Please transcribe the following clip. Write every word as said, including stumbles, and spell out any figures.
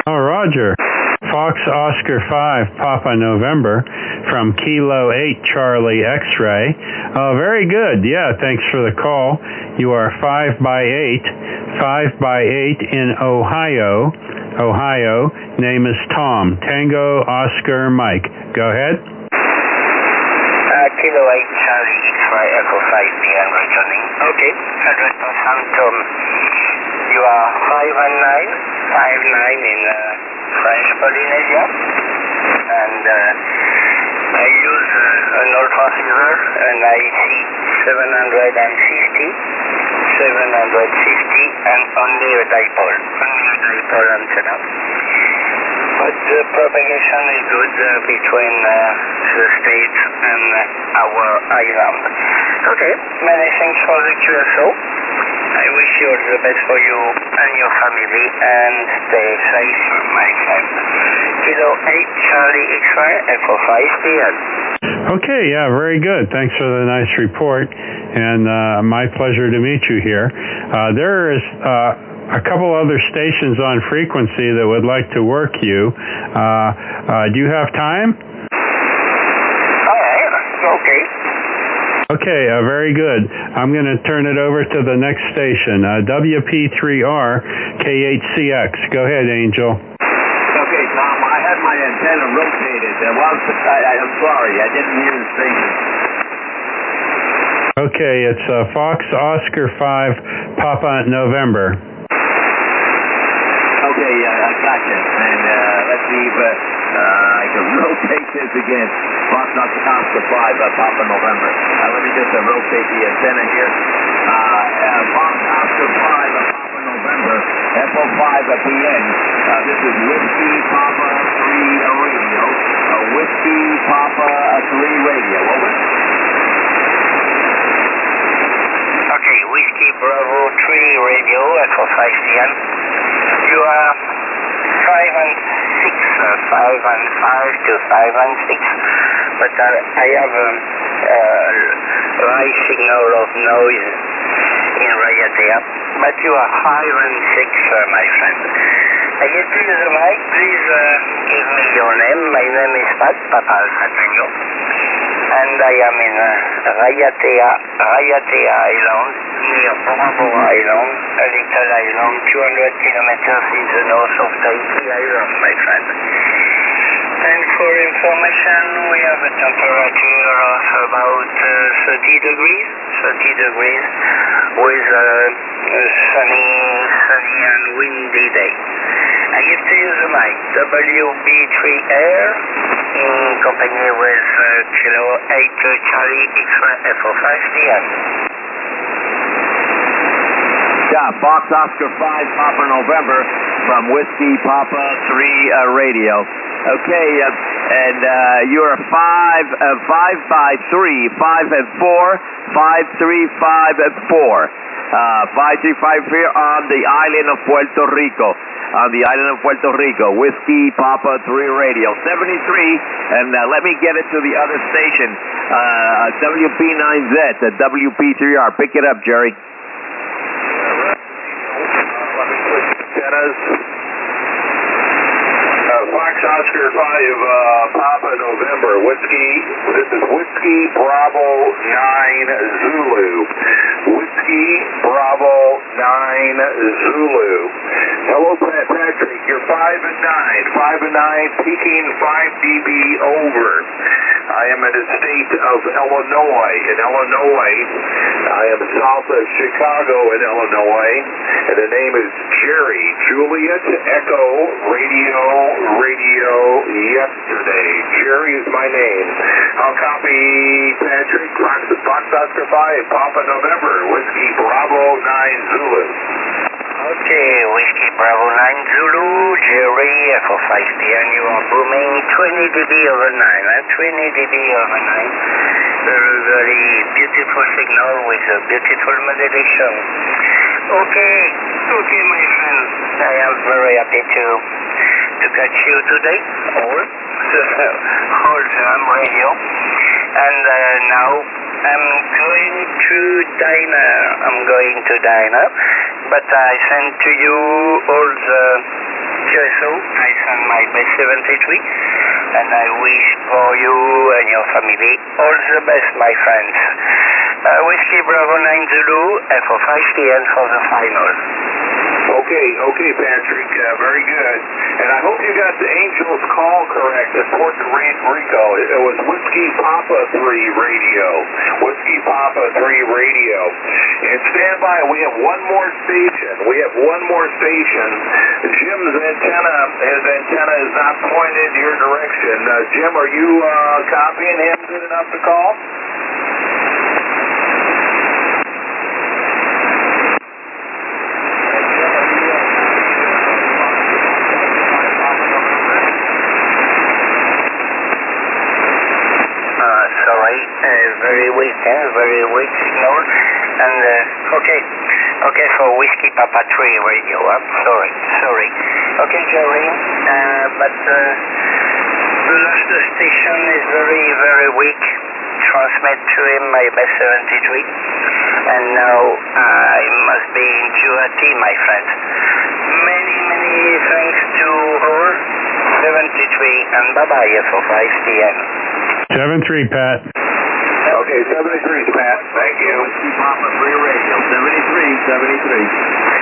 Oh, Roger. Fox Oscar five, Papa November, from Kilo eight, Charlie X-Ray. Oh, very good. Yeah, thanks for the call. You are five by eight, five by eight in Ohio. Ohio. Name is Tom. Tango Oscar Mike. Go ahead. Uh, Kilo eight, Charlie X-Ray, Echo five, B and returning. Okay, one hundred percent Tom. You are five and nine, five nine in uh, French Polynesia, and uh, I use uh, an ultra silver, an I C seven fifty, seven fifty, and only a dipole, only a dipole antenna. But the propagation is good uh, between uh, the States and uh, our island. Okay, many thanks for the Q S O. I wish you all the best for you and your family, and stay safe, my friend. Kilo eight, Charlie X-Ray, Echo five, P M. Okay, yeah, very good. Thanks for the nice report, and uh, my pleasure to meet you here. Uh, there is uh, a couple other stations on frequency that would like to work you. Uh, uh, do you have time? All right, okay. Okay, uh, very good. I'm going to turn it over to the next station, uh, W P three R K eight C X. Go ahead, Angel. Okay, Tom, I had my antenna rotated. Uh, well, I, I'm sorry, I didn't hear the station. Okay, it's uh, Fox Oscar five, Papa November. Okay, uh, I got you. And uh, let's see if uh, uh, I can rotate this again. Fox Oscar five, uh, Papa November. Uh, let me just uh, rotate the antenna here. Uh, uh, Fox Oscar five, uh, Papa November, F O five at the end. Uh, this is Whiskey Papa three uh, radio. Uh, Whiskey Papa three radio. Over. Okay, Whiskey Bravo three radio, Echo five P M. You are five and six, uh, five and five to five and six, but uh, I have a um, uh, right signal of noise in Rayatea, but you are five and six, uh, my friend. I get to use the mic, please uh, give me your name. My name is Pat, Papa Alpha Tango, and I am in uh, Rayatea, Rayatea Island, near Bora Bora Island, a little island, two hundred kilometers in the north of Tahiti Island, my friend. And for information, we have a temperature of about uh, thirty degrees, thirty degrees, with a, a sunny, sunny and windy day. I give to you the mic, W B three Air, in company with uh, Kilo eight uh, Charlie X-Ray F O five P M. Yeah, Fox Oscar five, Papa November, from Whiskey Papa three uh, radio. Okay, uh, and uh, you're five, uh, five by three, five and four, five, three, five and four. Uh, five, three, five here on the island of Puerto Rico. On the island of Puerto Rico, Whiskey Papa three radio, seventy-three, and uh, let me get it to the other station, uh, W P nine Z, the W P three R. Pick it up, Jerry. Let me switch antennas. Uh, Fox Oscar five, uh, Papa November, Whiskey, this is Whiskey Bravo nine Zulu. Whiskey Bravo nine Zulu. Hello, Pat Patrick, you're five and nine, five and nine, peaking five D B over. I am in the state of Illinois. In Illinois, I am south of Chicago in Illinois, and the name is Jerry, Juliet Echo Radio, Radio yesterday. Jerry is my name. I'll copy Patrick, Fox, Fox Oscar five, Papa November, Whiskey Bravo nine Zulu. Okay, Whiskey Bravo nine Zulu, Jerry, F O five P M, you are booming twenty D B over nine, eh? twenty D B over nine. Very, very beautiful signal with a beautiful modulation. Okay, okay, my friend, I am very happy to to catch you today, all the whole ham radio, and uh, now I'm going to diner, I'm going to diner, but I send to you all the Q S O base seventy-three, and I wish for you and your family all the best, my friends. Uh, Whiskey Bravo nine Zulu, and for five T N for the final. Okay, okay, Patrick, uh, very good. And I hope you got the Angels call correct at Puerto Rico. It was Whiskey Papa three radio. Whiskey Papa three radio. And stand by, we have one more station. We have one more station. Jim's antenna, his antenna is not pointed in your direction. Uh, Jim, are you uh, copying him good enough to call? Very weak, eh? very weak signal. And uh, okay, okay for Whiskey Papa three radio. I'm sorry, sorry. Okay, Jerry, uh, but uh, the last station is very, very weak. Transmit to him my base seventy-three, and now I must be in duty, my friend. Many, many thanks to all. seventy-three, and bye bye for five T N. seven three, Pat. Okay, seventy-three, Pat. Thank you. Whiskey Papa three radio, seventy-three, seventy-three.